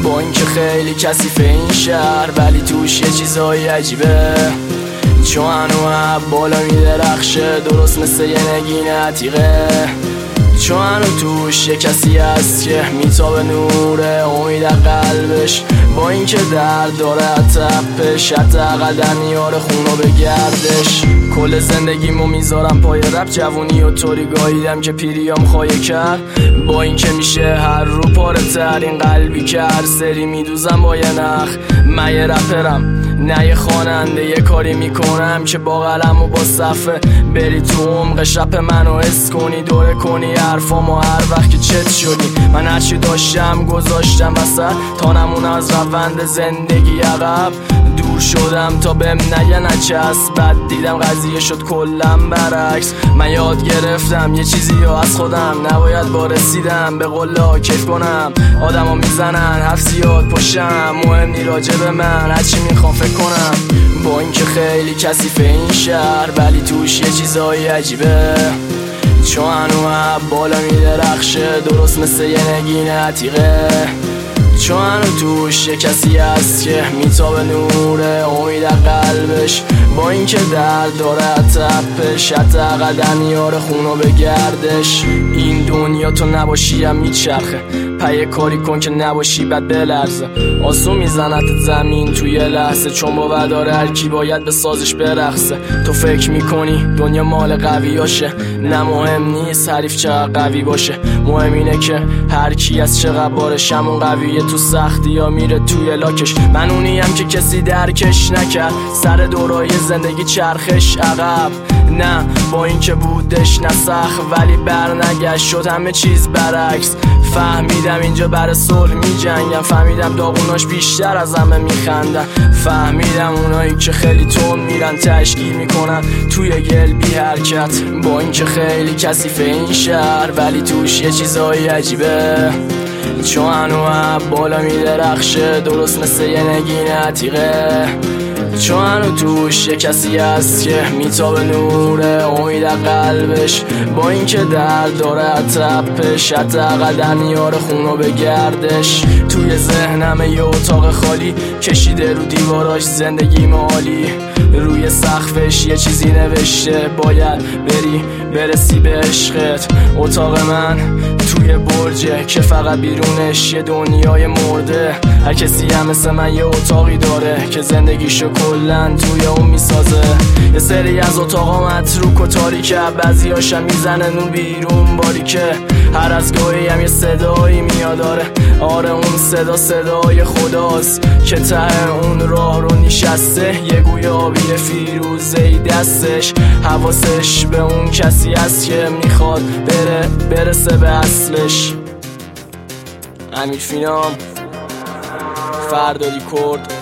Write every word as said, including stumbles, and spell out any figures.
با اینکه خیلی کثیفه این شهر، ولی توش یه چیزای عجیبه. چون هنو بالا میدرخشه درست مثل یه نگین عتیقه. چون هنو توش یه کسی هست که میتابه نوره امید قلبش. با اینکه درد داره تپش، حداقل در میاره خونو به گردش. کل زندگیمو میذارم پای رپ، جوونی و طوری گاهیدم که پیریام خواهی کرد. با اینکه میشه هر رو پاره تر، این قلبی که هر سری میدوزم با یه نخ. من یه رپرم نه یه خواننده، یه کاری میکنم که با قلم و با صفحه بری تو عمق شب منو حس کنی، دوره کنی حرفامو هر وقت که چت شدی. من هرچی داشتم گذاشتم وسط تا نمون از روند زندگی عقب. دور شدم تا بهم نگه نچسب، بعد دیدم قضیه شد کلم برعکس. من یاد گرفتم یه چیزی رو از خودم، نباید با رسیدم به قله کیف کنم. آدما میزنن حرف زیاد پشتم، مهم نی راجع به من هرچی میخوام فکر کنم. با اینکه خیلی کثیفه این شهر، ولی توش یه چیزای عجیبه. چون هنو بالا میدرخشه درست مثل یه نگین عتیقه. چون هنو توش یه کسی هست که میتابه نوره امید قلبش. با اینکه درد داره تپش، حداقل در میاره خونو به گردش. این دنیا تو نباشی هم میچرخه، پای کاری کن که نباشی بد بلرزه. آسون میزنت زمین توی لحظه، چون باور داره هر کی باید به سازش برقصه. تو فکر میکنی دنیا مال قویاشه، نه مهم نیست حریف چقدر قوی باشه. مهم اینه که هر کی از چقدر بارش همون قویه، تو سختی یا میره توی لاکش. من اونیم که کسی درکش نکرد، سر دورای زندگی چرخش عقب. نه با اینکه بودش نسخ، ولی بر نگشت شد همه چیز برعکس. فهمیدم اینجا برای صلح می جنگم، فهمیدم داغوناش بیشتر از همه میخندن. فهمیدم اونایی که خیلی تون میرن تشکیل میکنن توی گل بی حرکت. با اینکه خیلی کثیفه این شهر، ولی توش یه چیزای عجیبه. چون هنو بالا میدرخشه درست مثل یه نگین عتیقه. چون هنو توش یه کسی هست که میتابه نوره امید قلبش. با اینکه درد داره تپش، حداقل در میاره خونو به گردش. توی ذهنم یه اتاق خالی، کشیده رو دیواراش زندگی عالی. روی سقفش یه چیزی نوشته، باید بری برسی به عشقت. اتاق من توی برجه که فقط بیرونش یه دنیای مرده. هر کسی هم مثل من یه اتاقی داره که زندگیشو کلن توی اون میسازه. یه سری از اتاقا متروک و تاریکه، بعضی هاشم میزنه نور بیرون باریکه. هر از گاهی هم یه صدایی میاد، آره آره اون صدا صدای خداست که ته اون راه رو نشسته. یه گوی آبی فیروزه‌ای دستش، حواسش به اون کسی هست که میخواد بره برسه به اصلش. امیر فینام، فرداری کرد.